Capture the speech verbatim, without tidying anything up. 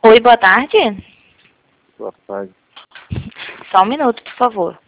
Oi, boa tarde. Boa tarde. Só um minuto, por favor.